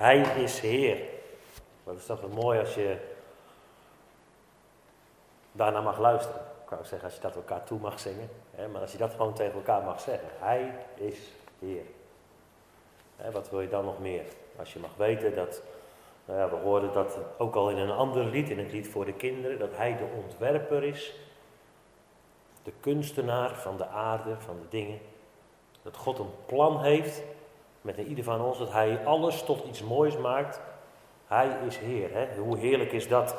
Hij is Heer. Dat is toch wel mooi als je daarna mag luisteren. Ik wou zeggen als je dat elkaar toe mag zingen. Maar als je dat gewoon tegen elkaar mag zeggen. Hij is Heer. Wat wil je dan nog meer? Als je mag weten dat, we hoorden dat ook al in een ander lied, in het lied voor de kinderen, dat hij de ontwerper is. De kunstenaar van de aarde, van de dingen. Dat God een plan heeft met ieder van ons, dat hij alles tot iets moois maakt. Hij is Heer. Hoe heerlijk is dat?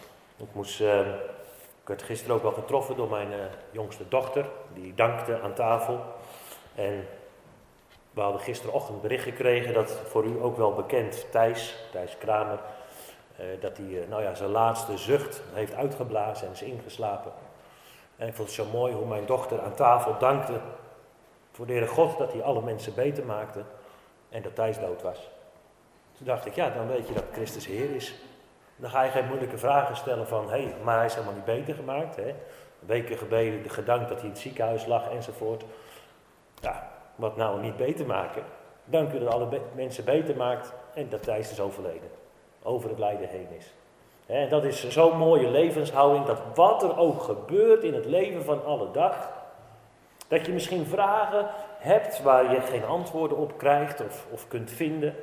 Ik werd gisteren ook wel getroffen door mijn jongste dochter, die dankte aan tafel. En we hadden gisterochtend bericht gekregen, dat voor u ook wel bekend, Thijs Kramer, dat hij zijn laatste zucht heeft uitgeblazen en is ingeslapen. En ik vond het zo mooi hoe mijn dochter aan tafel dankte voor de Heere God dat hij alle mensen beter maakte en dat Thijs dood was. Toen dacht ik, dan weet je dat Christus Heer is. Dan ga je geen moeilijke vragen stellen van, maar hij is helemaal niet beter gemaakt. Weken geleden gedankt dat hij in het ziekenhuis lag enzovoort. Ja, wat nou niet beter maken? Dank u dat alle mensen beter maakt en dat Thijs is overleden. Over het lijden heen is. En dat is zo'n mooie levenshouding, dat wat er ook gebeurt in het leven van alle dag, dat je misschien vragen hebt waar je geen antwoorden op krijgt of kunt vinden,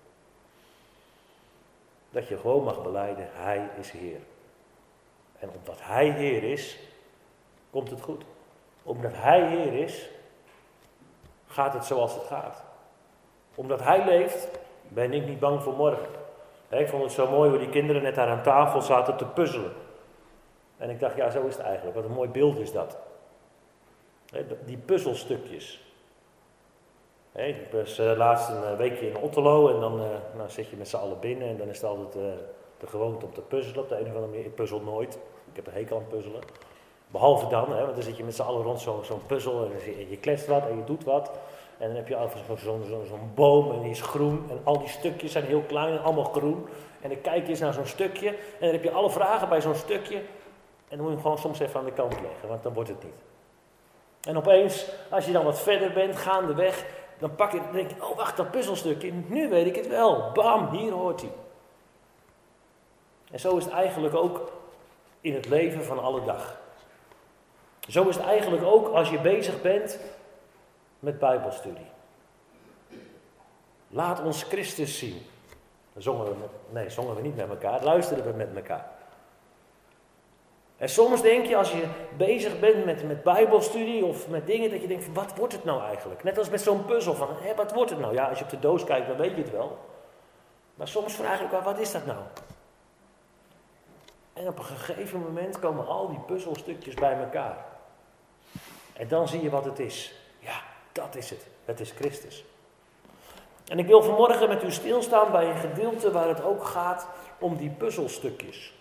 dat je gewoon mag belijden, hij is Heer. En omdat hij Heer is, komt het goed. Omdat hij Heer is, gaat het zoals het gaat. Omdat hij leeft, ben ik niet bang voor morgen. Ik vond het zo mooi hoe die kinderen net daar aan tafel zaten te puzzelen. En ik dacht, zo is het eigenlijk. Wat een mooi beeld is dat. Die puzzelstukjes. Ik was laatst een weekje in Otterlo en dan zit je met z'n allen binnen. En dan is het altijd de gewoonte om te puzzelen op de een of andere manier. Ik puzzel nooit. Ik heb een hekel aan puzzelen. Behalve dan, want dan zit je met z'n allen rond zo'n puzzel en je kletst wat en je doet wat. En dan heb je zo'n boom en die is groen en al die stukjes zijn heel klein en allemaal groen. En dan kijk je eens naar zo'n stukje en dan heb je alle vragen bij zo'n stukje. En dan moet je hem gewoon soms even aan de kant leggen, want dan wordt het niet. En opeens, als je dan wat verder bent, gaandeweg, dan denk je, wacht, dat puzzelstukje, nu weet ik het wel. Bam, hier hoort hij. En zo is het eigenlijk ook in het leven van alle dag. Zo is het eigenlijk ook als je bezig bent met Bijbelstudie. Laat ons Christus zien. Zongen we niet met elkaar, luisteren we met elkaar. En soms denk je, als je bezig bent met Bijbelstudie of met dingen, dat je denkt, wat wordt het nou eigenlijk? Net als met zo'n puzzel van, wat wordt het nou? Ja, als je op de doos kijkt, dan weet je het wel. Maar soms vraag ik me, wat is dat nou? En op een gegeven moment komen al die puzzelstukjes bij elkaar. En dan zie je wat het is. Ja, dat is het. Het is Christus. En ik wil vanmorgen met u stilstaan bij een gedeelte waar het ook gaat om die puzzelstukjes.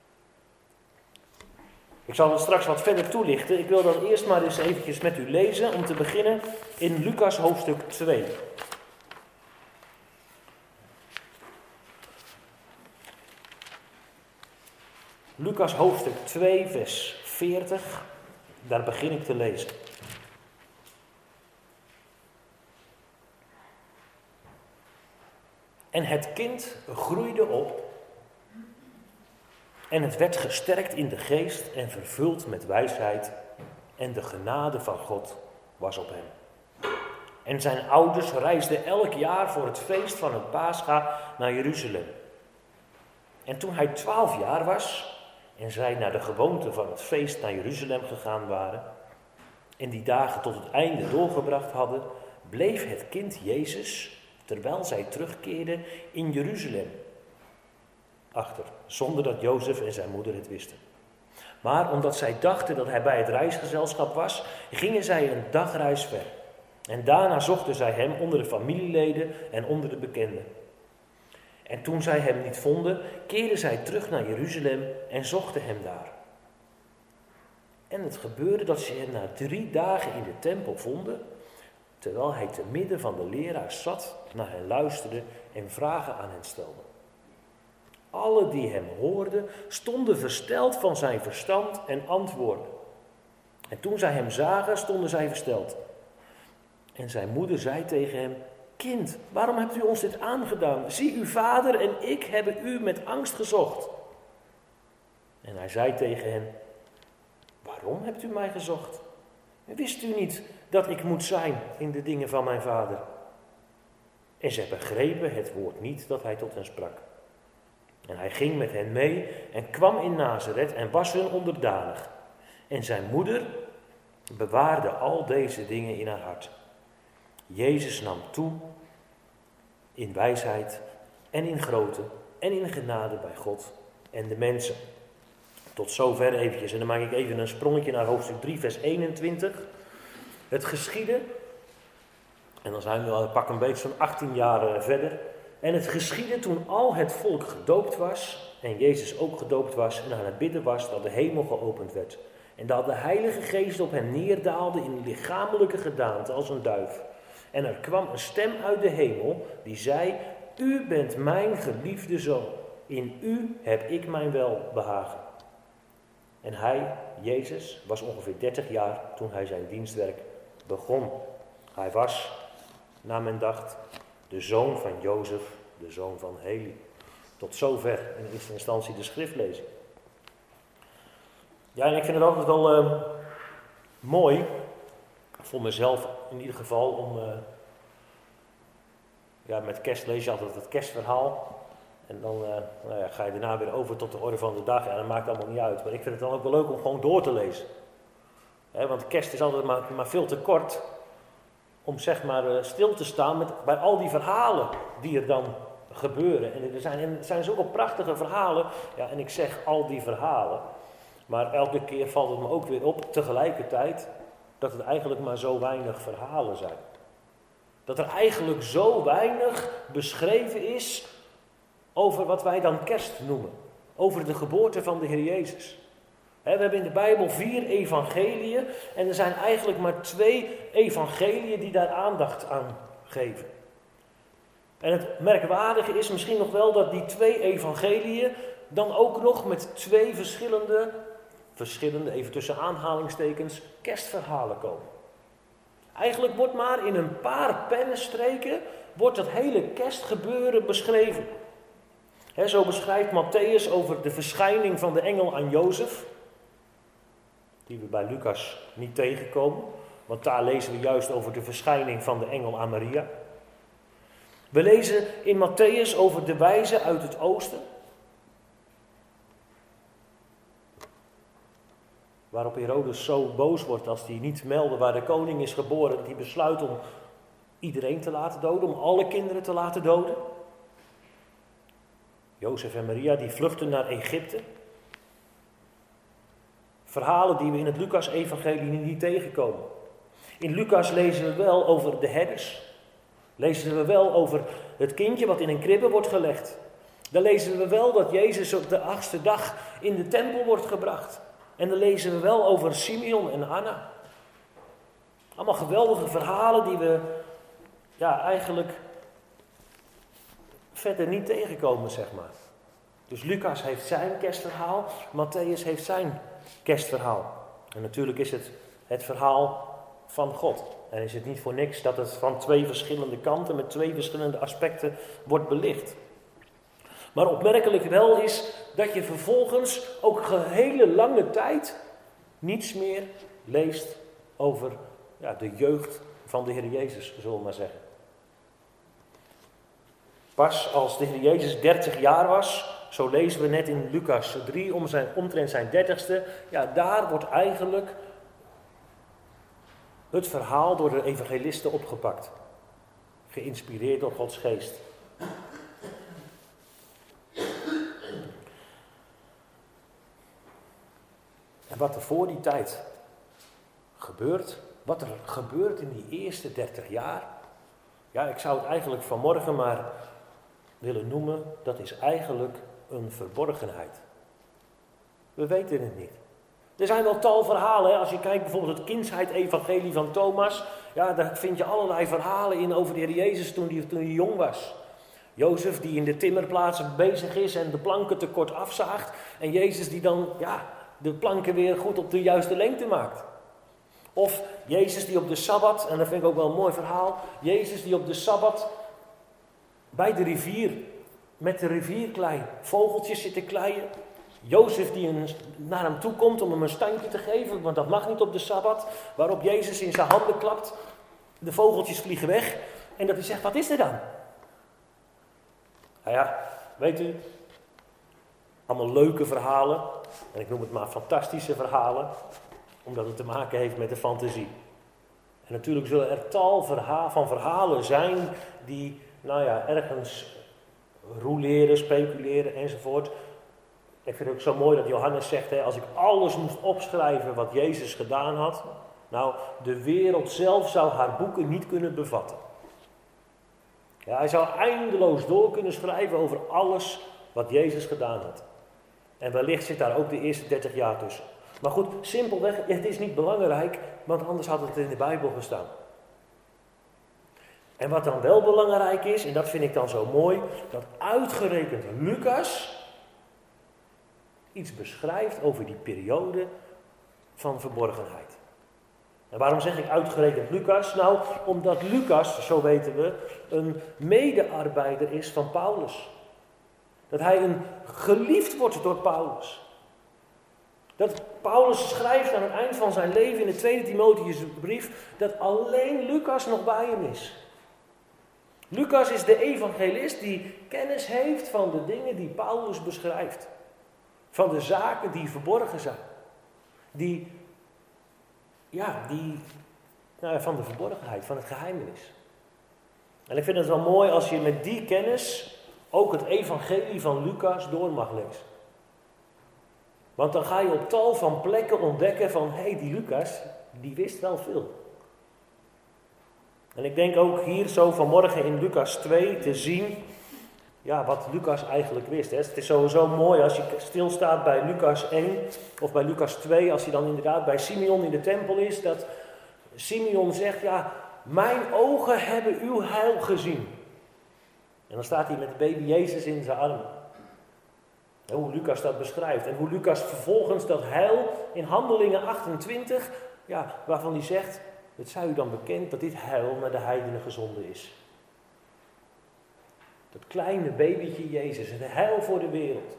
Ik zal het straks wat verder toelichten. Ik wil dat eerst maar eens eventjes met u lezen om te beginnen in Lucas hoofdstuk 2. Lucas hoofdstuk 2 vers 40, daar begin ik te lezen. En het kind groeide op en het werd gesterkt in de geest en vervuld met wijsheid en de genade van God was op hem. En zijn ouders reisden elk jaar voor het feest van het Pascha naar Jeruzalem. En toen hij 12 jaar was en zij naar de gewoonte van het feest naar Jeruzalem gegaan waren en die dagen tot het einde doorgebracht hadden, bleef het kind Jezus, terwijl zij terugkeerden, in Jeruzalem achter, zonder dat Jozef en zijn moeder het wisten. Maar omdat zij dachten dat hij bij het reisgezelschap was, gingen zij een dagreis ver. En daarna zochten zij hem onder de familieleden en onder de bekenden. En toen zij hem niet vonden, keerden zij terug naar Jeruzalem en zochten hem daar. En het gebeurde dat ze hem na 3 dagen in de tempel vonden, terwijl hij te midden van de leraars zat, naar hen luisterde en vragen aan hen stelde. Alle die hem hoorden, stonden versteld van zijn verstand en antwoordden. En toen zij hem zagen, stonden zij versteld. En zijn moeder zei tegen hem, kind, waarom hebt u ons dit aangedaan? Zie, uw vader en ik hebben u met angst gezocht. En hij zei tegen hen, waarom hebt u mij gezocht? Wist u niet dat ik moet zijn in de dingen van mijn vader? En zij begrepen het woord niet dat hij tot hen sprak. En hij ging met hen mee en kwam in Nazareth en was hun onderdanig. En zijn moeder bewaarde al deze dingen in haar hart. Jezus nam toe in wijsheid en in grootte en in genade bij God en de mensen. Tot zover eventjes. En dan maak ik even een sprongetje naar hoofdstuk 3, vers 21. Het geschiedde, en dan zijn we al pak een beetje zo'n 18 jaar verder. En het geschiedde toen al het volk gedoopt was, en Jezus ook gedoopt was, en aan het bidden was, dat de hemel geopend werd. En dat de Heilige Geest op hem neerdaalde in lichamelijke gedaante als een duif. En er kwam een stem uit de hemel die zei, u bent mijn geliefde zoon, in u heb ik mijn welbehagen. En hij, Jezus, was ongeveer 30 jaar toen hij zijn dienstwerk begon. Hij was, naar men dacht, de zoon van Jozef, de zoon van Heli. Tot zover in eerste instantie de schriftlezing. Ja, en ik vind het altijd wel mooi, voor mezelf in ieder geval, om... met kerst lees je altijd het kerstverhaal. En dan ga je daarna weer over tot de orde van de dag. Ja, dat maakt allemaal niet uit. Maar ik vind het dan ook wel leuk om gewoon door te lezen. Want kerst is altijd maar veel te kort om zeg maar stil te staan bij al die verhalen die er dan gebeuren. En er zijn zulke prachtige verhalen. Ja, en ik zeg al die verhalen. Maar elke keer valt het me ook weer op tegelijkertijd dat het eigenlijk maar zo weinig verhalen zijn. Dat er eigenlijk zo weinig beschreven is over wat wij dan kerst noemen. Over de geboorte van de Heer Jezus. We hebben in de Bijbel 4 evangeliën en er zijn eigenlijk maar 2 evangeliën die daar aandacht aan geven. En het merkwaardige is misschien nog wel dat die 2 evangeliën dan ook nog met 2 verschillende, even tussen aanhalingstekens, kerstverhalen komen. Eigenlijk wordt maar in een paar pennenstreken wordt dat hele kerstgebeuren beschreven. Zo beschrijft Matthäus over de verschijning van de engel aan Jozef, die we bij Lucas niet tegenkomen, want daar lezen we juist over de verschijning van de engel aan Maria. We lezen in Matthäus over de wijzen uit het oosten, waarop Herodes zo boos wordt als hij niet meldde waar de koning is geboren, dat hij besluit om iedereen te laten doden, om alle kinderen te laten doden. Jozef en Maria die vluchten naar Egypte. Verhalen die we in het Lucas-evangelie niet tegenkomen. In Lucas lezen we wel over de herders. Lezen we wel over het kindje wat in een kribbe wordt gelegd. Dan lezen we wel dat Jezus op de 8e dag in de tempel wordt gebracht. En dan lezen we wel over Simeon en Anna. Allemaal geweldige verhalen die we eigenlijk verder niet tegenkomen, zeg maar. Dus Lucas heeft zijn kerstverhaal, Matthäus heeft zijn kerstverhaal. En natuurlijk is het verhaal van God. En is het niet voor niks dat het van 2 verschillende kanten met 2 verschillende aspecten wordt belicht. Maar opmerkelijk wel is dat je vervolgens ook hele lange tijd niets meer leest over de jeugd van de Heer Jezus, zullen we maar zeggen. Pas als de Heer Jezus 30 jaar was, zo lezen we net in Lucas 3, omtrent zijn 30ste, daar wordt eigenlijk het verhaal door de evangelisten opgepakt. Geïnspireerd door Gods geest. En wat er voor die tijd gebeurt, wat er gebeurt in die eerste 30 jaar, ik zou het eigenlijk vanmorgen maar willen noemen, dat is eigenlijk een verborgenheid. We weten het niet. Er zijn wel tal verhalen, als je kijkt bijvoorbeeld het kindsheidevangelie van Thomas, daar vind je allerlei verhalen in over de Heer Jezus toen hij jong was. Jozef die in de timmerplaats bezig is en de planken te kort afzaagt en Jezus die dan de planken weer goed op de juiste lengte maakt. Of Jezus die op de Sabbat, en dat vind ik ook wel een mooi verhaal. Jezus die op de Sabbat bij de rivier, met de rivierklei, vogeltjes zitten kleien. Jozef die naar hem toe komt om hem een standje te geven, want dat mag niet op de Sabbat. Waarop Jezus in zijn handen klapt, de vogeltjes vliegen weg. En dat hij zegt, wat is er dan? Nou ja, weet u, allemaal leuke verhalen. En ik noem het maar fantastische verhalen, omdat het te maken heeft met de fantasie. En natuurlijk zullen er tal van verhalen zijn die, ergens rouleren, speculeren enzovoort. Ik vind het ook zo mooi dat Johannes zegt, als ik alles moest opschrijven wat Jezus gedaan had, de wereld zelf zou haar boeken niet kunnen bevatten. Ja, hij zou eindeloos door kunnen schrijven over alles wat Jezus gedaan had. En wellicht zit daar ook de eerste 30 jaar tussen. Maar goed, simpelweg, het is niet belangrijk, want anders had het in de Bijbel gestaan. En wat dan wel belangrijk is, en dat vind ik dan zo mooi, dat uitgerekend Lucas iets beschrijft over die periode van verborgenheid. En waarom zeg ik uitgerekend Lucas? Nou, omdat Lucas, zo weten we, een medearbeider is van Paulus. Dat hij geliefd wordt door Paulus. Dat Paulus schrijft aan het eind van zijn leven in de tweede Timotheusbrief dat alleen Lucas nog bij hem is. Lucas is de evangelist die kennis heeft van de dingen die Paulus beschrijft. Van de zaken die verborgen zijn. Van de verborgenheid, van het geheimenis. En ik vind het wel mooi als je met die kennis ook het evangelie van Lucas door mag lezen. Want dan ga je op tal van plekken ontdekken van, die Lucas, die wist wel veel. En ik denk ook hier zo vanmorgen in Lucas 2 te zien, wat Lucas eigenlijk wist. Hè. Het is sowieso mooi als je stilstaat bij Lucas 1 of bij Lucas 2, als hij dan inderdaad bij Simeon in de tempel is, dat Simeon zegt, mijn ogen hebben uw heil gezien. En dan staat hij met de baby Jezus in zijn armen. En hoe Lucas dat beschrijft. En hoe Lucas vervolgens dat heil in Handelingen 28, waarvan hij zegt, het zij u dan bekend dat dit heil naar de heidenen gezonden is. Dat kleine babytje Jezus, het heil voor de wereld.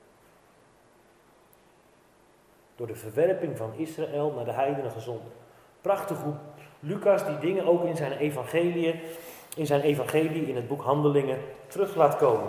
Door de verwerping van Israël naar de heidenen gezonden. Prachtig hoe Lucas die dingen ook in zijn evangelie, in het boek Handelingen, terug laat komen.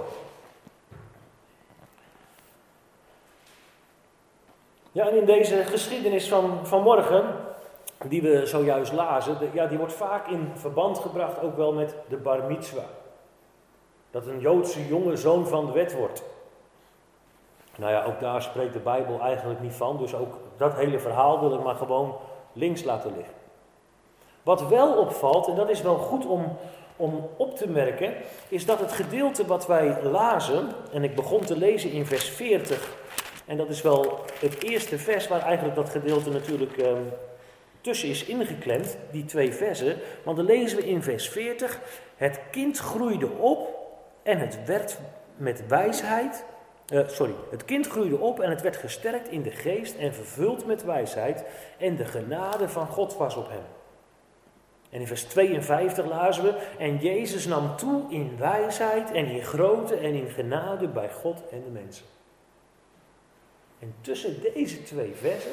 Ja, en in deze geschiedenis van morgen, die we zojuist lazen, die wordt vaak in verband gebracht ook wel met de bar mitzwa. Dat een Joodse jonge zoon van de wet wordt. Ook daar spreekt de Bijbel eigenlijk niet van, dus ook dat hele verhaal wil ik maar gewoon links laten liggen. Wat wel opvalt, en dat is wel goed om op te merken, is dat het gedeelte wat wij lazen, en ik begon te lezen in vers 40, en dat is wel het eerste vers waar eigenlijk dat gedeelte natuurlijk tussen is ingeklemd, die 2 versen, want dan lezen we in vers 40, het kind groeide op en het werd met wijsheid, het kind groeide op en het werd gesterkt in de geest en vervuld met wijsheid en de genade van God was op hem. En in vers 52 lazen we, en Jezus nam toe in wijsheid en in grootte en in genade bij God en de mensen. En tussen deze 2 versen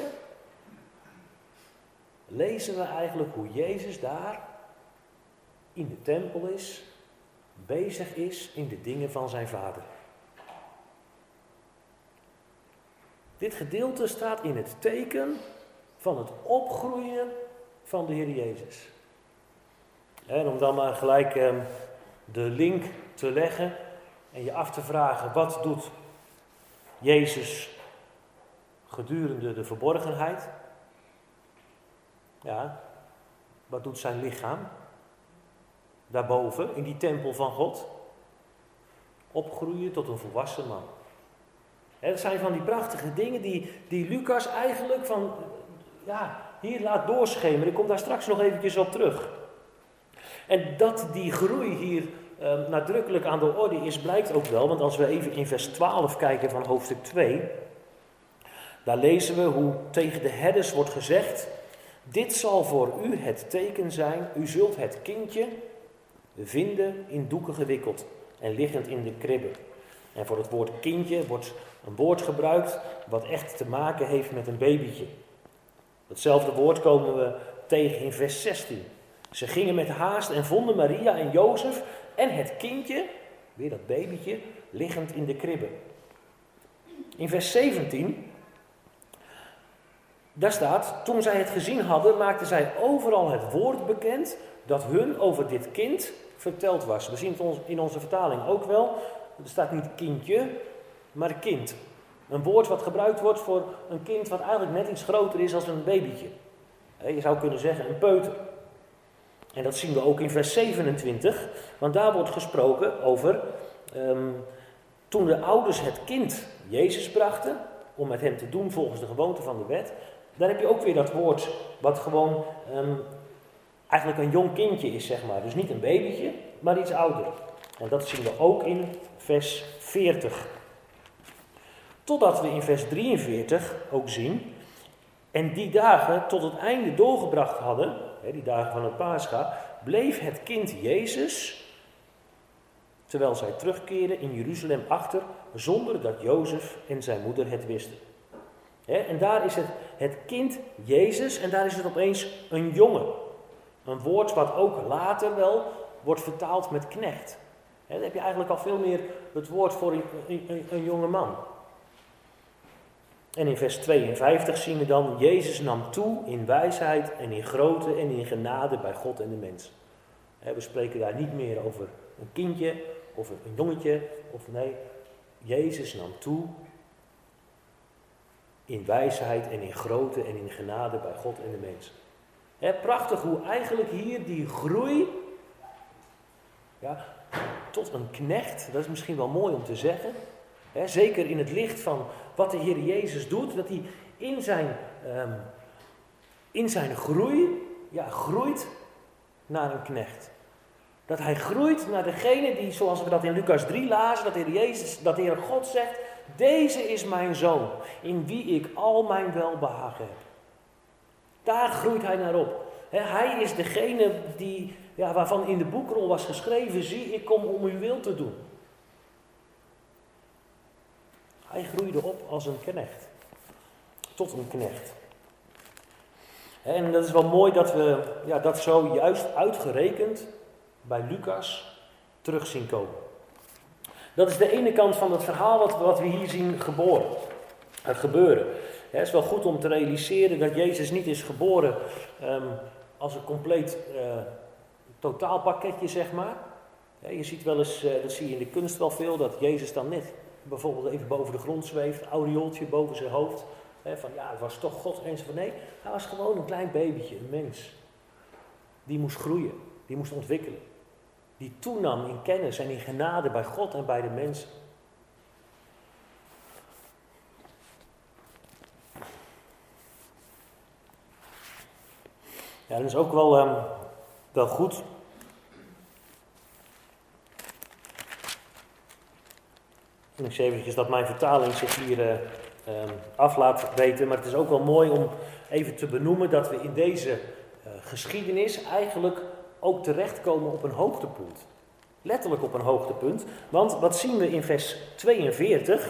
lezen we eigenlijk hoe Jezus daar in de tempel is, bezig is in de dingen van zijn Vader. Dit gedeelte staat in het teken van het opgroeien van de Heer Jezus. En om dan maar gelijk de link te leggen en je af te vragen, wat doet Jezus gedurende de verborgenheid? Wat doet zijn lichaam? Daarboven, in die tempel van God. Opgroeien tot een volwassen man. Dat zijn van die prachtige dingen die Lucas eigenlijk hier laat doorschemeren. Ik kom daar straks nog eventjes op terug. En dat die groei hier nadrukkelijk aan de orde is, blijkt ook wel. Want als we even in vers 12 kijken van hoofdstuk 2. Daar lezen we hoe tegen de herders wordt gezegd Dit zal voor u het teken zijn. U zult het kindje vinden in doeken gewikkeld en liggend in de kribbe. En voor het woord kindje wordt een woord gebruikt wat echt te maken heeft met een babytje. Hetzelfde woord komen we tegen in vers 16. Ze gingen met haast en vonden Maria en Jozef en het kindje, weer dat babytje, liggend in de kribbe. In vers 17, daar staat, toen zij het gezien hadden, maakten zij overal het woord bekend dat hun over dit kind verteld was. We zien het in onze vertaling ook wel. Er staat niet kindje, maar kind. Een woord wat gebruikt wordt voor een kind wat eigenlijk net iets groter is als een babytje. Je zou kunnen zeggen een peuter. En dat zien we ook in vers 27, want daar wordt gesproken over toen de ouders het kind Jezus brachten, om met hem te doen volgens de gewoonte van de wet. Dan heb je ook weer dat woord wat gewoon eigenlijk een jong kindje is, zeg maar. Dus niet een babytje, maar iets ouder. En dat zien we ook in vers 40. Totdat we in vers 43 ook zien, en die dagen tot het einde doorgebracht hadden, die dagen van het Pascha, bleef het kind Jezus, terwijl zij terugkeerden in Jeruzalem achter, zonder dat Jozef en zijn moeder het wisten. En daar is het kind Jezus en daar is het opeens een jongen. Een woord wat ook later wel wordt vertaald met knecht. Dan heb je eigenlijk al veel meer het woord voor een jonge man. En in vers 52 zien we dan, Jezus nam toe in wijsheid en in grootte en in genade bij God en de mens. We spreken daar niet meer over een kindje of een jongetje. Nee, Jezus nam toe in wijsheid en in grootte en in genade bij God en de mens. Prachtig hoe eigenlijk hier die groei tot een knecht, dat is misschien wel mooi om te zeggen. Zeker in het licht van wat de Heer Jezus doet, dat hij in zijn groei, groeit naar een knecht. Dat hij groeit naar degene die, zoals we dat in Lucas 3 lazen, dat de Heer God zegt, deze is mijn zoon, in wie ik al mijn welbehagen heb. Daar groeit hij naar op. Hij is degene waarvan in de boekrol was geschreven, zie, ik kom om uw wil te doen. Hij groeide op als een knecht. Tot een knecht. En dat is wel mooi dat we dat zo juist uitgerekend bij Lucas terug zien komen. Dat is de ene kant van het verhaal wat we hier zien gebeuren. Het is wel goed om te realiseren dat Jezus niet is geboren als een compleet totaalpakketje, zeg maar. Je ziet wel eens, dat zie je in de kunst wel veel, dat Jezus dan net bijvoorbeeld even boven de grond zweeft, een aureooltje boven zijn hoofd. Van het was toch God en zo. Nee, hij was gewoon een klein babytje, een mens. Die moest groeien, die moest ontwikkelen. Die toenam in kennis en in genade bij God en bij de mensen. Ja, dat is ook wel goed. En ik zie eventjes dat mijn vertaling zich hier af laat weten. Maar het is ook wel mooi om even te benoemen dat we in deze geschiedenis eigenlijk ook terechtkomen op een hoogtepunt. Letterlijk op een hoogtepunt. Want wat zien we in vers 42?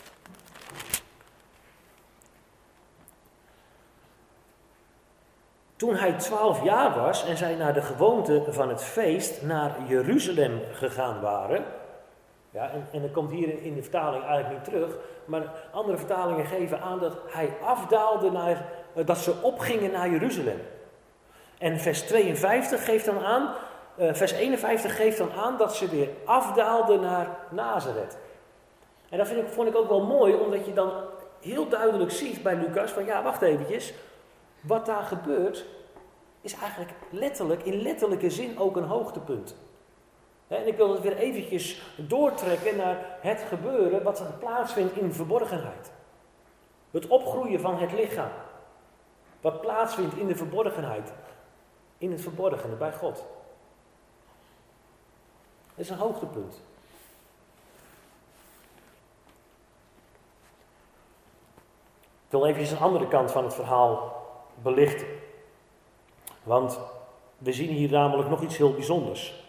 Toen hij 12 jaar was en zij naar de gewoonte van het feest naar Jeruzalem gegaan waren. Ja, en dat komt hier in de vertaling eigenlijk niet terug. Maar andere vertalingen geven aan dat hij afdaalde dat ze opgingen naar Jeruzalem. En vers 52 geeft dan aan, vers 51 geeft dan aan dat ze weer afdaalden naar Nazareth. En dat vond ik ook wel mooi, omdat je dan heel duidelijk ziet bij Lucas van wacht eventjes. Wat daar gebeurt is eigenlijk in letterlijke zin ook een hoogtepunt. En ik wil het weer eventjes doortrekken naar het gebeuren wat er plaatsvindt in verborgenheid. Het opgroeien van het lichaam. Wat plaatsvindt in de verborgenheid. In het verborgene bij God. Dat is een hoogtepunt. Ik wil even een andere kant van het verhaal belichten. Want we zien hier namelijk nog iets heel bijzonders.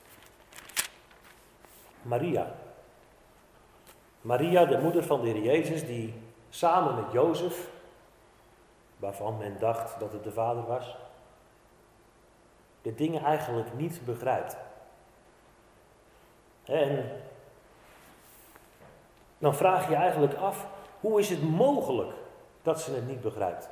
Maria, de moeder van de Heer Jezus, die samen met Jozef, waarvan men dacht dat het de vader was, de dingen eigenlijk niet begrijpt. En dan vraag je eigenlijk af, hoe is het mogelijk dat ze het niet begrijpt?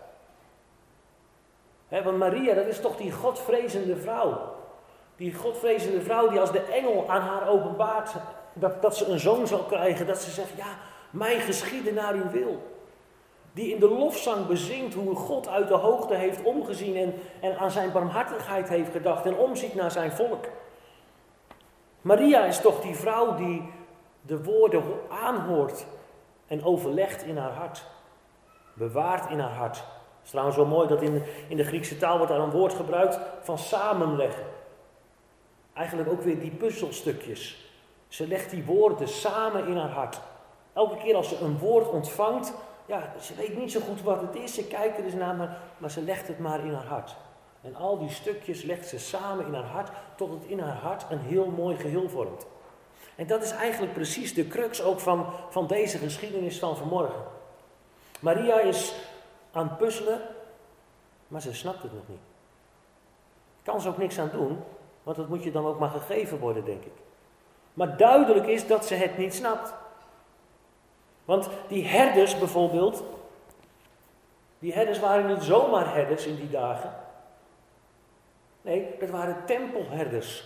Want Maria, dat is toch die godvrezende vrouw. Die godvrezende vrouw die als de engel aan haar openbaart dat ze een zoon zal krijgen. Dat ze zegt, ja, mij geschieden naar uw wil. Die in de lofzang bezingt hoe God uit de hoogte heeft omgezien en aan zijn barmhartigheid heeft gedacht en omziet naar zijn volk. Maria is toch die vrouw die de woorden aanhoort en overlegt in haar hart. Bewaart in haar hart. Het is trouwens wel mooi dat in de Griekse taal wordt daar een woord gebruikt van samenleggen. Eigenlijk ook weer die puzzelstukjes. Ze legt die woorden samen in haar hart. Elke keer als ze een woord ontvangt, ja, ze weet niet zo goed wat het is, ze kijkt er eens naar, maar ze legt het maar in haar hart. En al die stukjes legt ze samen in haar hart, tot het in haar hart een heel mooi geheel vormt. En dat is eigenlijk precies de crux ook van deze geschiedenis van vanmorgen. Maria is aan het puzzelen, maar ze snapt het nog niet. Kan ze ook niks aan doen, want dat moet je dan ook maar gegeven worden, denk ik. Maar duidelijk is dat ze het niet snapt. Want die herders bijvoorbeeld, die herders waren niet zomaar herders in die dagen. Nee, dat waren tempelherders.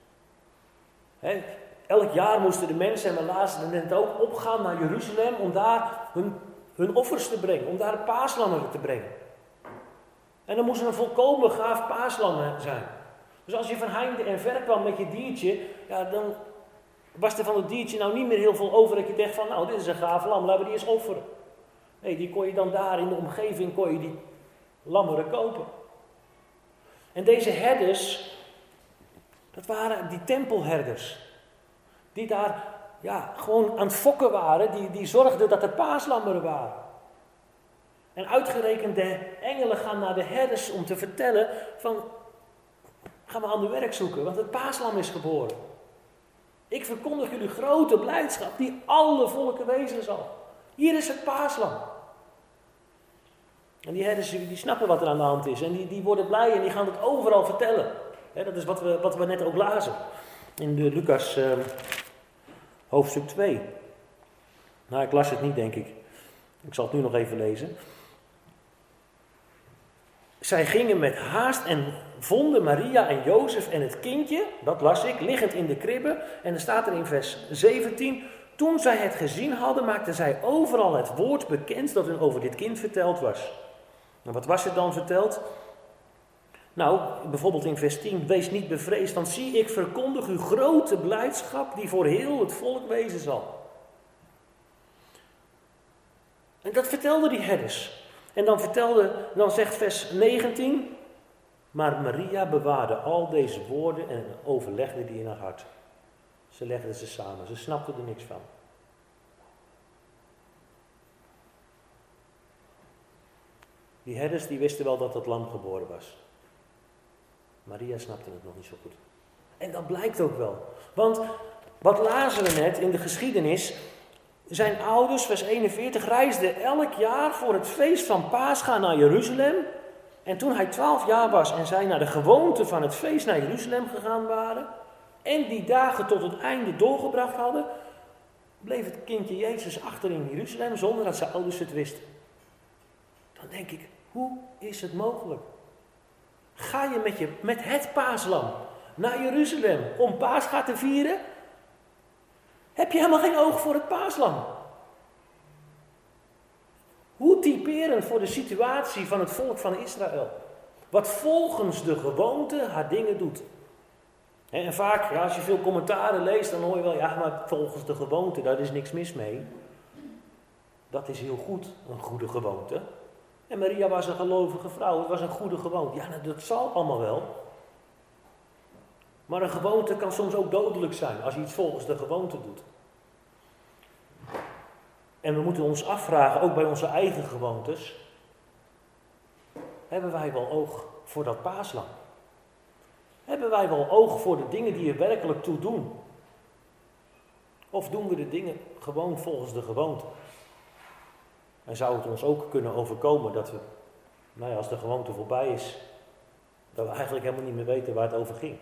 Elk jaar moesten de mensen, en we lazen het net ook, opgaan naar Jeruzalem om daar hun offers te brengen, om daar het paaslammen te brengen. En dan moest er een volkomen gaaf paaslam zijn. Dus als je van heinde en ver kwam met je diertje, ja, dan was er van het diertje nou niet meer heel veel over dat je dacht van, nou, dit is een gaaf lam, laten we die eens offeren. Nee, die kon je dan daar in de omgeving, kon je die lammeren kopen. En deze herders, dat waren die tempelherders, die daar gewoon aan het fokken waren, die zorgden dat er paaslammeren waren. En uitgerekend de engelen gaan naar de herders om te vertellen van, ga maar aan de werk zoeken, want het paaslam is geboren. Ik verkondig jullie grote blijdschap die alle volken wezen zal. Hier is het paaslam. En die herders die snappen wat er aan de hand is. En die worden blij en die gaan het overal vertellen. Dat is wat we net ook lazen. In de Lucas hoofdstuk 2. Nou, ik las het niet, denk ik. Ik zal het nu nog even lezen. Zij gingen met haast en vonden Maria en Jozef en het kindje, dat las ik, liggend in de kribbe. En dan staat er in vers 17... Toen zij het gezien hadden, maakten zij overal het woord bekend dat hun over dit kind verteld was. En wat was er dan verteld? Nou, bijvoorbeeld in vers 10. Wees niet bevreesd, want zie, ik verkondig u grote blijdschap die voor heel het volk wezen zal. En dat vertelden die herders. En dan zegt vers 19... Maar Maria bewaarde al deze woorden en overlegde die in haar hart. Ze legden ze samen, ze snapte er niks van. Die herders die wisten wel dat het lam geboren was. Maria snapte het nog niet zo goed. En dat blijkt ook wel. Want wat lazen we net in de geschiedenis. Zijn ouders, vers 41, reisden elk jaar voor het feest van Pascha naar Jeruzalem. En toen hij 12 jaar was en zij naar de gewoonte van het feest naar Jeruzalem gegaan waren, en die dagen tot het einde doorgebracht hadden, bleef het kindje Jezus achter in Jeruzalem zonder dat zijn ouders het wisten. Dan denk ik, hoe is het mogelijk? Ga je met het paaslam naar Jeruzalem om Pascha te vieren? Heb je helemaal geen oog voor het paaslam? Hoe typerend voor de situatie van het volk van Israël. Wat volgens de gewoonte haar dingen doet. En vaak, als je veel commentaren leest, dan hoor je wel, ja, maar volgens de gewoonte, daar is niks mis mee. Dat is heel goed, een goede gewoonte. En Maria was een gelovige vrouw, het was een goede gewoonte. Ja, dat zal allemaal wel. Maar een gewoonte kan soms ook dodelijk zijn, als je iets volgens de gewoonte doet. En we moeten ons afvragen, ook bij onze eigen gewoontes, hebben wij wel oog voor dat paaslam? Hebben wij wel oog voor de dingen die er werkelijk toe doen? Of doen we de dingen gewoon volgens de gewoonte? En zou het ons ook kunnen overkomen dat we, als de gewoonte voorbij is, dat we eigenlijk helemaal niet meer weten waar het over ging?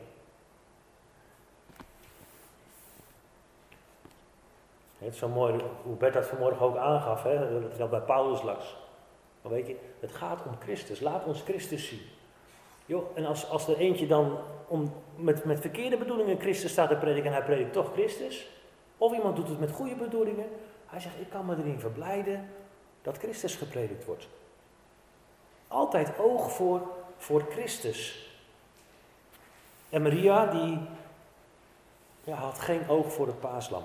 Het is zo mooi hoe Bert dat vanmorgen ook aangaf, dat hij dat bij Paulus las. Maar weet je, het gaat om Christus. Laat ons Christus zien. Joh, en als er eentje dan met verkeerde bedoelingen Christus staat te prediken en hij predikt toch Christus. Of iemand doet het met goede bedoelingen. Hij zegt, ik kan me erin verblijden dat Christus gepredikt wordt. Altijd oog voor Christus. En Maria, die had geen oog voor het paaslam.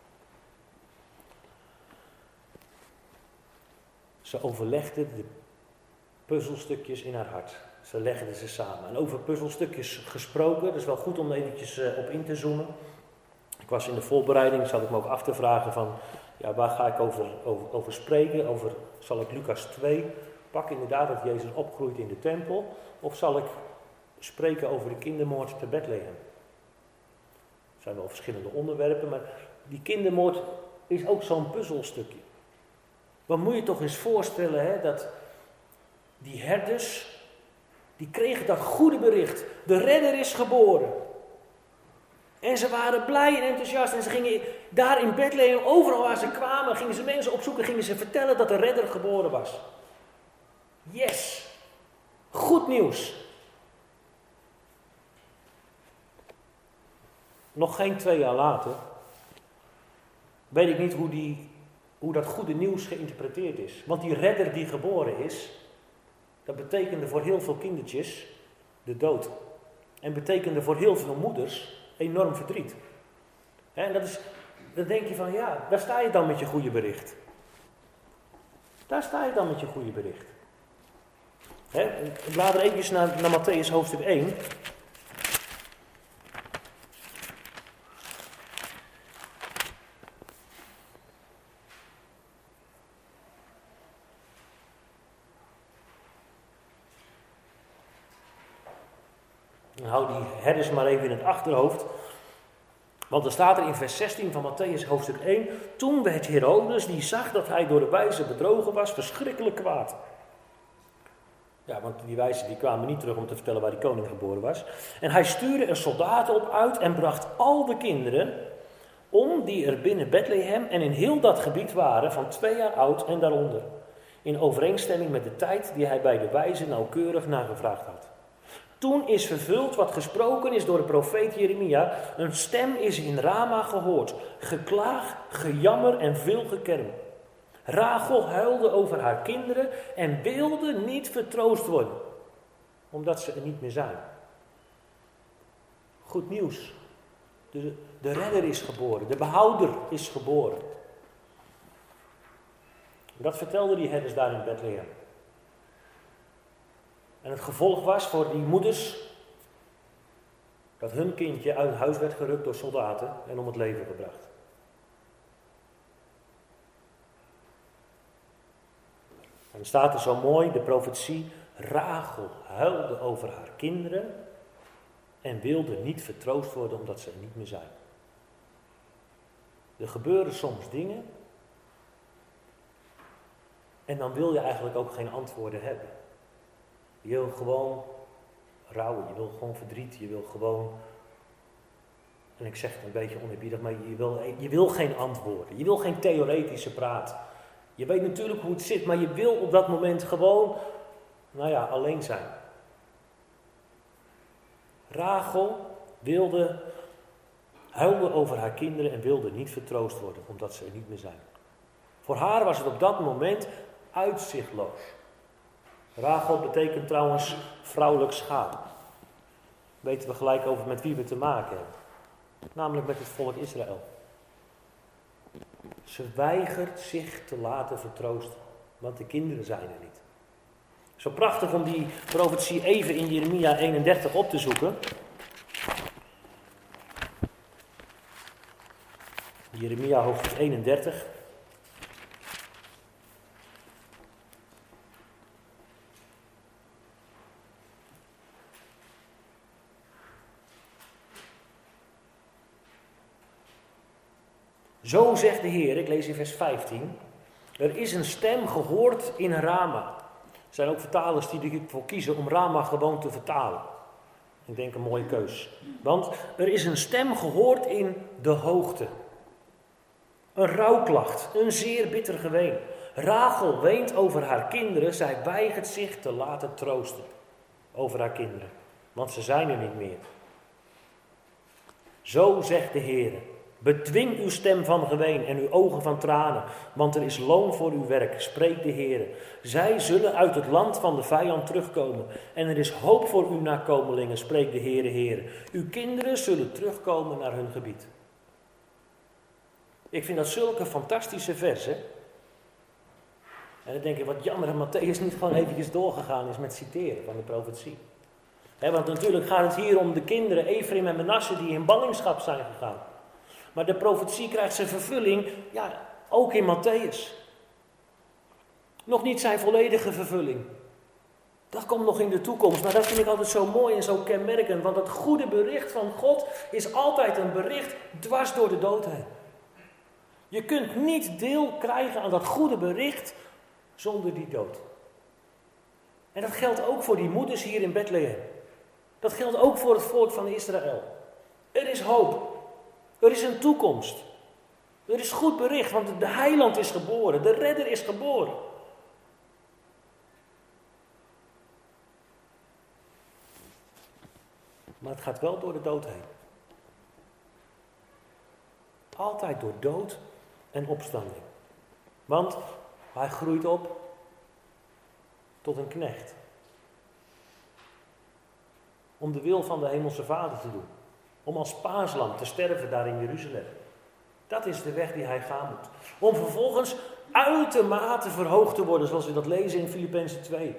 Ze overlegde de puzzelstukjes in haar hart. Ze legde ze samen. En over puzzelstukjes gesproken, dat is wel goed om er eventjes op in te zoomen. Ik was in de voorbereiding, zat ik me ook af te vragen van, waar ga ik over spreken? Zal ik Lucas 2 pakken, inderdaad, dat Jezus opgroeit in de tempel? Of zal ik spreken over de kindermoord te Bethlehem? Er zijn wel verschillende onderwerpen, maar die kindermoord is ook zo'n puzzelstukje. Wat moet je toch eens voorstellen, dat die herders, die kregen dat goede bericht. De redder is geboren. En ze waren blij en enthousiast. En ze gingen daar in Bethlehem, overal waar ze kwamen, gingen ze mensen opzoeken, gingen ze vertellen dat de redder geboren was. Yes! Goed nieuws. Nog geen 2 jaar later, weet ik niet hoe dat goede nieuws geïnterpreteerd is. Want die redder die geboren is, dat betekende voor heel veel kindertjes de dood. En betekende voor heel veel moeders enorm verdriet. En dan denk je van, daar sta je dan met je goede bericht. Daar sta je dan met je goede bericht. Ik blader even naar Mattheüs hoofdstuk 1. Hou die herders maar even in het achterhoofd. Want er staat er in vers 16 van Mattheüs hoofdstuk 1. Toen werd Herodes, die zag dat hij door de wijzen bedrogen was, verschrikkelijk kwaad. Ja, want die wijzen die kwamen niet terug om te vertellen waar die koning geboren was. En hij stuurde er soldaten op uit en bracht al de kinderen om die er binnen Bethlehem en in heel dat gebied waren van 2 jaar oud en daaronder. In overeenstemming met de tijd die hij bij de wijzen nauwkeurig nagevraagd had. Toen is vervuld wat gesproken is door de profeet Jeremia. Een stem is in Rama gehoord. Geklaag, gejammer en veel gekerm. Rachel huilde over haar kinderen en wilde niet vertroost worden. Omdat ze er niet meer zijn. Goed nieuws. De redder is geboren. De behouder is geboren. Dat vertelden die herders daar in Bethlehem. En het gevolg was voor die moeders dat hun kindje uit huis werd gerukt door soldaten en om het leven gebracht. En dan staat er zo mooi de profetie, Rachel huilde over haar kinderen en wilde niet vertroost worden omdat ze er niet meer zijn. Er gebeuren soms dingen en dan wil je eigenlijk ook geen antwoorden hebben. Je wil gewoon rouwen, je wil gewoon verdriet, je wil gewoon, en ik zeg het een beetje oneerbiedig, maar je wil geen antwoorden, je wil geen theoretische praat. Je weet natuurlijk hoe het zit, maar je wil op dat moment gewoon, alleen zijn. Rachel huilde over haar kinderen en wilde niet vertroost worden, omdat ze er niet meer zijn. Voor haar was het op dat moment uitzichtloos. Rachel betekent trouwens vrouwelijk schaap. Weten we gelijk over met wie we te maken hebben. Namelijk met het volk Israël. Ze weigert zich te laten vertroosten, want de kinderen zijn er niet. Zo prachtig om die profetie even in Jeremia 31 op te zoeken. Jeremia hoofdstuk 31. Zo zegt de Heer, ik lees in vers 15. Er is een stem gehoord in Rama. Er zijn ook vertalers die ervoor kiezen om Rama gewoon te vertalen. Ik denk een mooie keus. Want er is een stem gehoord in de hoogte. Een rouwklacht, een zeer bitter geween. Rachel weent over haar kinderen, zij weigert zich te laten troosten over haar kinderen, want ze zijn er niet meer. Zo zegt de Heer, bedwing uw stem van geween en uw ogen van tranen, want er is loon voor uw werk, spreekt de Heer. Zij zullen uit het land van de vijand terugkomen en er is hoop voor uw nakomelingen, spreekt de Heer. Uw kinderen zullen terugkomen naar hun gebied. Ik vind dat zulke fantastische versen. En dan denk ik, wat jammer dat Mattheüs niet gewoon eventjes doorgegaan is met citeren van de profetie. Want natuurlijk gaat het hier om de kinderen, Efraim en Manasse, die in ballingschap zijn gegaan. Maar de profetie krijgt zijn vervulling, ook in Mattheüs. Nog niet zijn volledige vervulling. Dat komt nog in de toekomst, maar dat vind ik altijd zo mooi en zo kenmerkend. Want het goede bericht van God is altijd een bericht dwars door de dood heen. Je kunt niet deel krijgen aan dat goede bericht zonder die dood. En dat geldt ook voor die moeders hier in Bethlehem. Dat geldt ook voor het volk van Israël. Er is hoop. Er is een toekomst. Er is goed bericht, want de heiland is geboren. De redder is geboren. Maar het gaat wel door de dood heen. Altijd door dood en opstanding. Want hij groeit op tot een knecht. Om de wil van de hemelse Vader te doen. Om als paaslam te sterven daar in Jeruzalem. Dat is de weg die hij gaan moet. Om vervolgens uitermate verhoogd te worden, zoals we dat lezen in Filippenzen 2.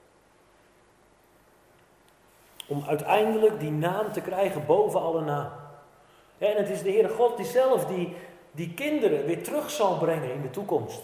Om uiteindelijk die naam te krijgen boven alle naam. En het is de Heere God die zelf die kinderen weer terug zal brengen in de toekomst.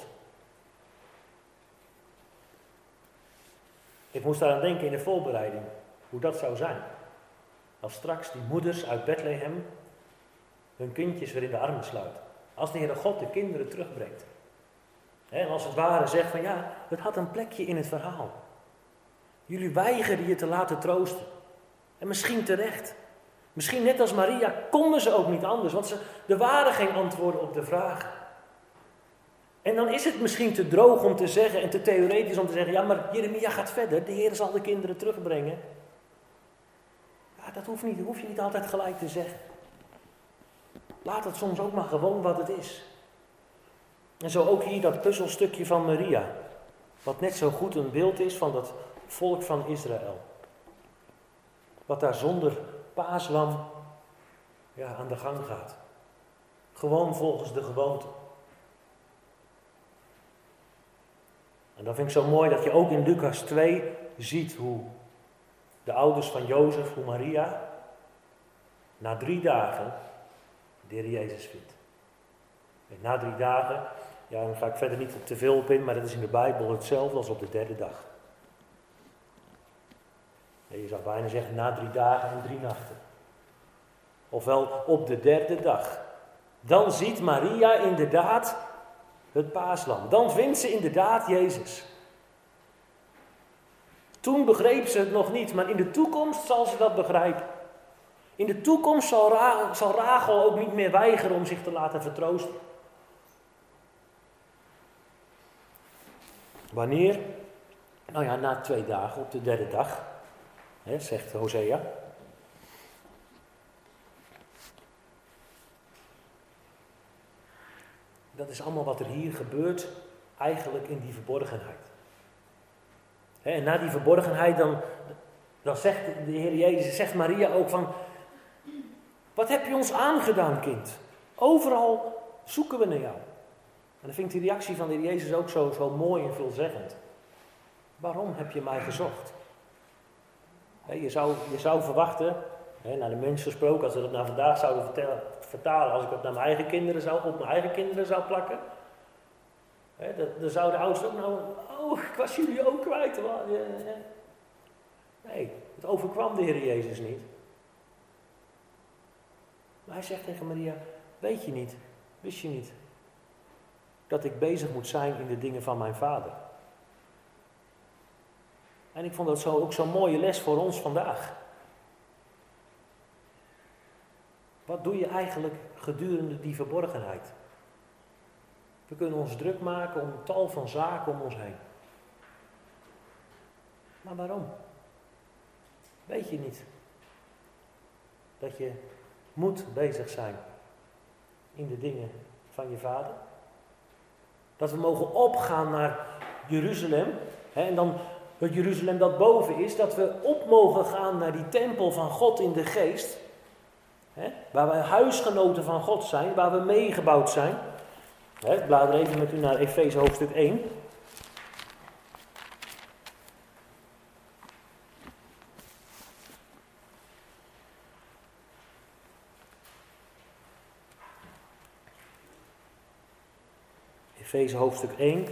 Ik moest daaraan denken in de voorbereiding, hoe dat zou zijn. Als straks die moeders uit Bethlehem hun kindjes weer in de armen sluiten. Als de Heere God de kinderen terugbrengt. En als het ware zegt van het had een plekje in het verhaal. Jullie weigerden je te laten troosten. En misschien terecht. Misschien net als Maria konden ze ook niet anders, want er waren geen antwoorden op de vragen. En dan is het misschien te droog om te zeggen en te theoretisch om te zeggen, maar Jeremia gaat verder, de Heer zal de kinderen terugbrengen. Ja, dat hoef je niet altijd gelijk te zeggen. Laat het soms ook maar gewoon wat het is. En zo ook hier dat puzzelstukje van Maria, wat net zo goed een beeld is van dat volk van Israël. Wat daar zonder paaslam aan de gang gaat. Gewoon volgens de gewoonte. En dan vind ik zo mooi dat je ook in Lucas 2 ziet hoe de ouders van Jozef, hoe Maria, na 3 dagen de Heer Jezus vindt. En na 3 dagen, daar ga ik verder niet te veel op in, maar dat is in de Bijbel hetzelfde als op de 3e dag. Je zou bijna zeggen na 3 dagen en 3 nachten. Ofwel op de 3e dag. Dan ziet Maria inderdaad het paaslam. Dan vindt ze inderdaad Jezus. Toen begreep ze het nog niet, maar in de toekomst zal ze dat begrijpen. In de toekomst zal Rachel ook niet meer weigeren om zich te laten vertroosten. Wanneer? Na 2 dagen, op de 3e dag, zegt Hosea. Dat is allemaal wat er hier gebeurt, eigenlijk in die verborgenheid. En na die verborgenheid, dan zegt de Heer Jezus, zegt Maria ook van, wat heb je ons aangedaan, kind? Overal zoeken we naar jou. En dan vind ik die reactie van de Heer Jezus ook zo mooi en veelzeggend. Waarom heb je mij gezocht? Je zou verwachten, naar de mens gesproken, als we dat naar vandaag zouden vertalen, als ik dat naar mijn eigen kinderen op mijn eigen kinderen zou plakken, dan zouden de ouders ook ik was jullie ook kwijt. Nee, het overkwam de Heer Jezus niet. Maar hij zegt tegen Maria, weet je niet, wist je niet, dat ik bezig moet zijn in de dingen van mijn Vader. En ik vond dat ook zo'n mooie les voor ons vandaag. Wat doe je eigenlijk gedurende die verborgenheid? We kunnen ons druk maken om tal van zaken om ons heen. Maar waarom? Weet je niet dat je moet bezig zijn in de dingen van je Vader? Dat we mogen opgaan naar Jeruzalem. En dan het Jeruzalem dat boven is. Dat we op mogen gaan naar die tempel van God in de geest. Waar wij huisgenoten van God zijn. Waar we meegebouwd zijn. Ik blader even met u naar Efeze hoofdstuk 1. Efeze hoofdstuk 1.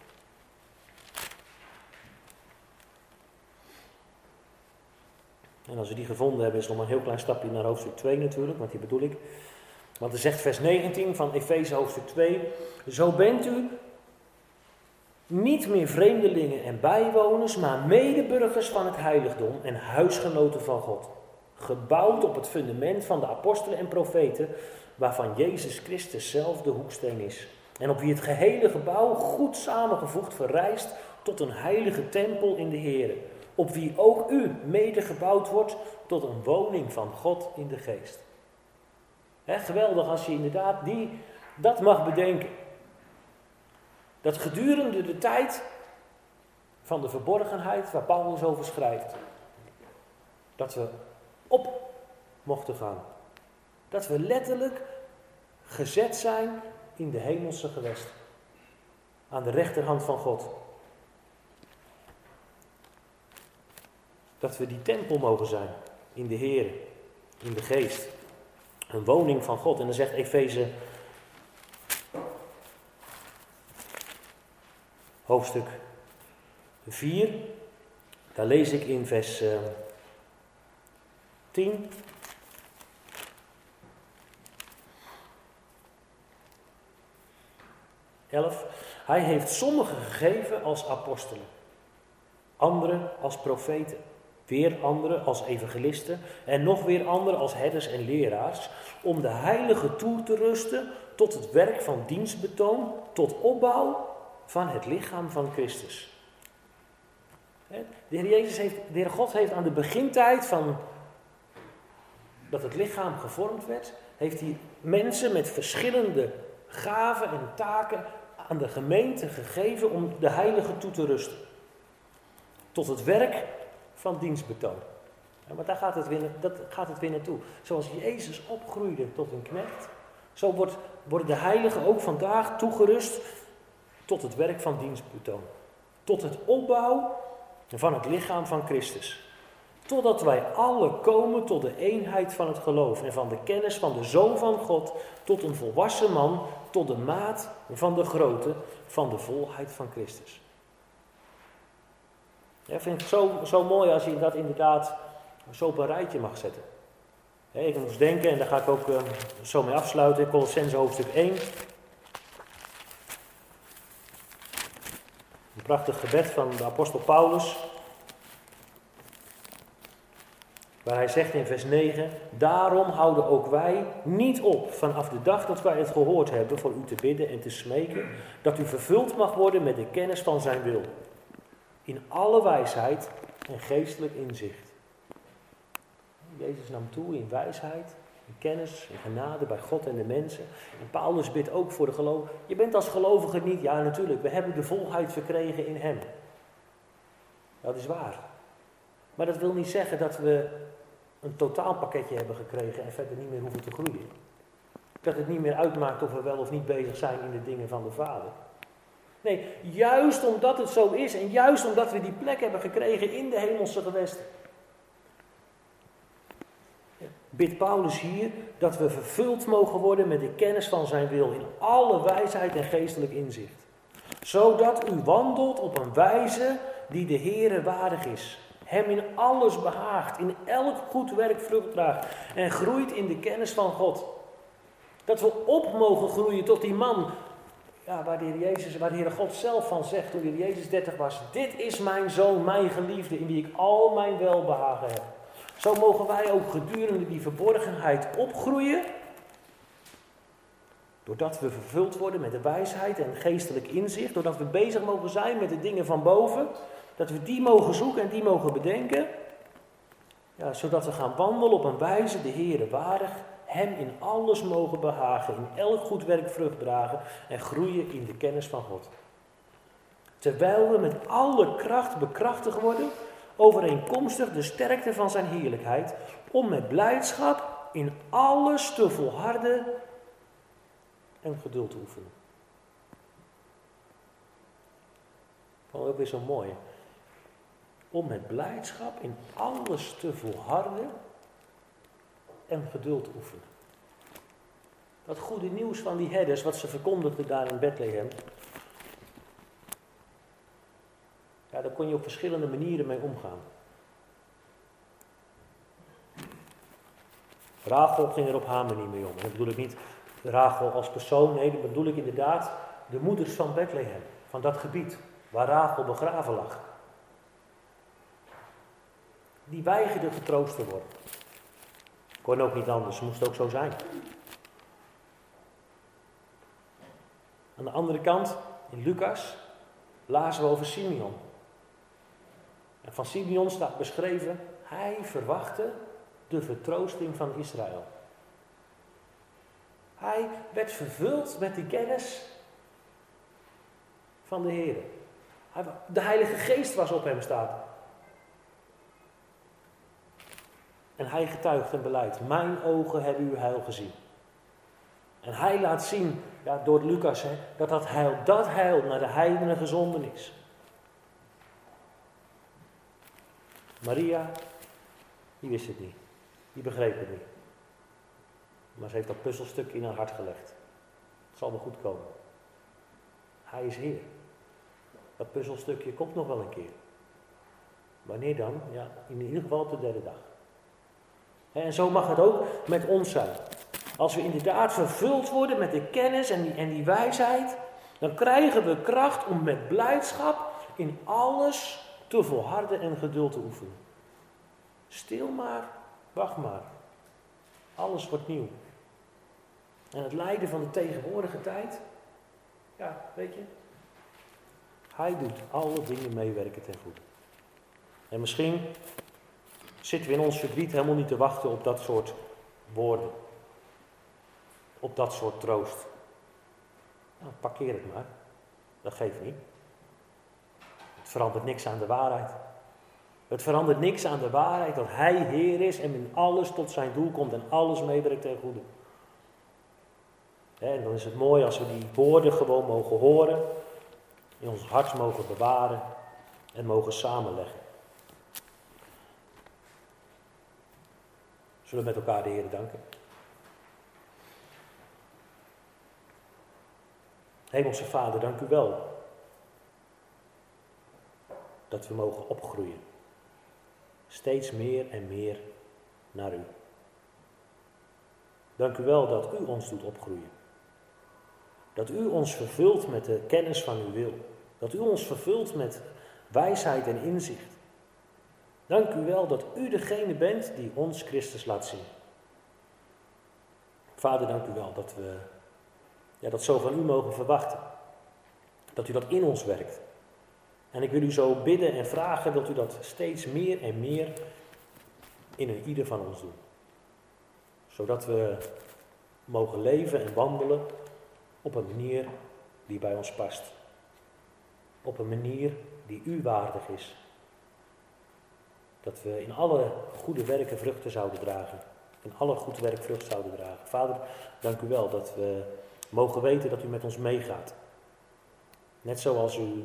En als we die gevonden hebben, is nog maar een heel klein stapje naar hoofdstuk 2 natuurlijk, want die bedoel ik. Want er zegt vers 19 van Efeze hoofdstuk 2. Zo bent u niet meer vreemdelingen en bijwoners, maar medeburgers van het heiligdom en huisgenoten van God. Gebouwd op het fundament van de apostelen en profeten, waarvan Jezus Christus zelf de hoeksteen is. En op wie het gehele gebouw goed samengevoegd verrijst tot een heilige tempel in de Heer. Op wie ook u mede gebouwd wordt tot een woning van God in de geest. Geweldig als je inderdaad dat mag bedenken. Dat gedurende de tijd van de verborgenheid waar Paulus over schrijft. Dat we op mochten gaan. Dat we letterlijk gezet zijn in de hemelse gewesten. Aan de rechterhand van God. Dat we die tempel mogen zijn. In de Heer. In de geest. Een woning van God. En dan zegt Efeze hoofdstuk 4. Daar lees ik in vers 10. Hij heeft sommigen gegeven als apostelen, anderen als profeten, weer anderen als evangelisten en nog weer anderen als herders en leraars, om de heiligen toe te rusten tot het werk van dienstbetoon, tot opbouw van het lichaam van Christus. De Heer God heeft aan de begintijd van dat het lichaam gevormd werd, heeft hij mensen met verschillende gaven en taken aan de gemeente gegeven om de heiligen toe te rusten. Tot het werk van dienstbetoon. Ja, maar daar gaat het weer naartoe. Zoals Jezus opgroeide tot een knecht, zo worden de heiligen ook vandaag toegerust tot het werk van dienstbetoon. Tot het opbouw van het lichaam van Christus. Totdat wij alle komen tot de eenheid van het geloof en van de kennis van de Zoon van God, tot een volwassen man, tot de maat van de grootte van de volheid van Christus. Ja, vind ik zo mooi als je dat inderdaad zo op een rijtje mag zetten. Ja, ik moest denken, en daar ga ik ook zo mee afsluiten, Colossenzen hoofdstuk 1. Een prachtig gebed van de apostel Paulus. Waar hij zegt in vers 9, daarom houden ook wij niet op vanaf de dag dat wij het gehoord hebben voor u te bidden en te smeken, dat u vervuld mag worden met de kennis van zijn wil. In alle wijsheid en geestelijk inzicht. Jezus nam toe in wijsheid, in kennis, in genade bij God en de mensen. En Paulus bidt ook voor de geloof. Je bent als gelovige niet, ja natuurlijk, we hebben de volheid verkregen in hem. Dat is waar. Maar dat wil niet zeggen dat we een totaalpakketje hebben gekregen en verder niet meer hoeven te groeien. Dat het niet meer uitmaakt of we wel of niet bezig zijn in de dingen van de Vader. Nee, juist omdat het zo is en juist omdat we die plek hebben gekregen in de hemelse gewesten. Bidt Paulus hier dat we vervuld mogen worden met de kennis van zijn wil in alle wijsheid en geestelijk inzicht. Zodat u wandelt op een wijze die de Heere waardig is. Hem in alles behaagt, in elk goed werk vrucht draagt en groeit in de kennis van God. Dat we op mogen groeien tot die man waar de Heere God zelf van zegt toen de Heer Jezus 30 was. Dit is mijn Zoon, mijn geliefde, in wie ik al mijn welbehagen heb. Zo mogen wij ook gedurende die verborgenheid opgroeien. Doordat we vervuld worden met de wijsheid en geestelijk inzicht. Doordat we bezig mogen zijn met de dingen van boven. Dat we die mogen zoeken en die mogen bedenken. Ja, zodat we gaan wandelen op een wijze de Heere waardig. Hem in alles mogen behagen. In elk goed werk vrucht dragen. En groeien in de kennis van God. Terwijl we met alle kracht bekrachtigd worden. Overeenkomstig de sterkte van zijn heerlijkheid. Om met blijdschap in alles te volharden. En geduld te oefenen. Vond ook weer zo mooi. Om met blijdschap in alles te volharden en geduld te oefenen. Dat goede nieuws van die herders, wat ze verkondigden daar in Bethlehem. Ja, daar kon je op verschillende manieren mee omgaan. Rachel ging er op haar manier mee om. En dat bedoel ik niet Rachel als persoon, nee, dat bedoel ik inderdaad de moeders van Bethlehem. Van dat gebied waar Rachel begraven lag. Die weigerden getroost te worden. Kon ook niet anders, moest ook zo zijn. Aan de andere kant, in Lucas, lazen we over Simeon. En van Simeon staat beschreven, hij verwachtte de vertroosting van Israël. Hij werd vervuld met die kennis van de Heer. De Heilige Geest was op hem staan. En hij getuigt en beleidt, mijn ogen hebben uw heil gezien. En hij laat zien, ja, door Lucas, dat heil naar de heidenen gezonden is. Maria, die wist het niet. Die begreep het niet. Maar ze heeft dat puzzelstukje in haar hart gelegd. Het zal wel goed komen. Hij is Heer. Dat puzzelstukje komt nog wel een keer. Wanneer dan? Ja, in ieder geval op de derde dag. En zo mag het ook met ons zijn. Als we inderdaad vervuld worden met de kennis en die wijsheid, dan krijgen we kracht om met blijdschap in alles te volharden en geduld te oefenen. Stil maar, wacht maar. Alles wordt nieuw. En het lijden van de tegenwoordige tijd, ja, weet je, hij doet alle dingen meewerken ten goede. En misschien zitten we in ons verdriet helemaal niet te wachten op dat soort woorden. Op dat soort troost. Nou, parkeer het maar. Dat geeft niet. Het verandert niks aan de waarheid. Het verandert niks aan de waarheid dat hij Heer is en in alles tot zijn doel komt en alles meewerkt ten goede. En dan is het mooi als we die woorden gewoon mogen horen, in ons hart mogen bewaren en mogen samenleggen. Zullen we met elkaar de Heer danken. Hemelse Vader, dank u wel dat we mogen opgroeien. Steeds meer en meer naar u. Dank u wel dat u ons doet opgroeien. Dat u ons vervult met de kennis van uw wil. Dat u ons vervult met wijsheid en inzicht. Dank u wel dat u degene bent die ons Christus laat zien. Vader, dank u wel dat we dat zo van u mogen verwachten. Dat u dat in ons werkt. En ik wil u zo bidden en vragen, wilt u dat steeds meer en meer in ieder van ons doen. Zodat we mogen leven en wandelen op een manier die bij ons past. Op een manier die u waardig is. Dat we in alle goede werken vruchten zouden dragen. In alle goed werk vrucht zouden dragen. Vader, dank u wel dat we mogen weten dat u met ons meegaat. Net zoals u,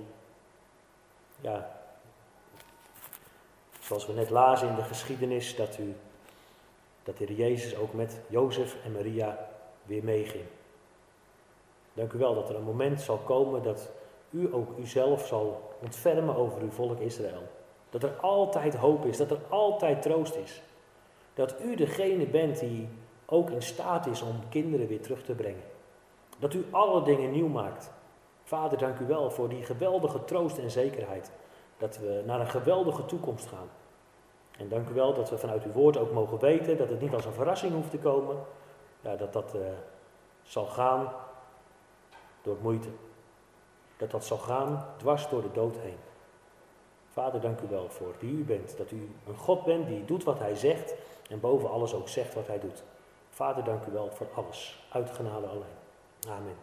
zoals we net lazen in de geschiedenis, dat de Heer Jezus ook met Jozef en Maria weer meeging. Dank u wel dat er een moment zal komen dat u ook uzelf zal ontfermen over uw volk Israël. Dat er altijd hoop is, dat er altijd troost is. Dat u degene bent die ook in staat is om kinderen weer terug te brengen. Dat u alle dingen nieuw maakt. Vader, dank u wel voor die geweldige troost en zekerheid. Dat we naar een geweldige toekomst gaan. En dank u wel dat we vanuit uw woord ook mogen weten dat het niet als een verrassing hoeft te komen. Ja, dat zal gaan door moeite. Dat zal gaan dwars door de dood heen. Vader, dank u wel voor wie u bent. Dat u een God bent die doet wat hij zegt en boven alles ook zegt wat hij doet. Vader, dank u wel voor alles. Uit genade alleen. Amen.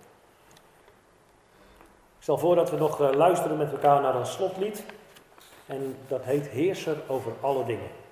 Ik stel voor dat we nog luisteren met elkaar naar een slotlied. En dat heet Heerser over alle dingen.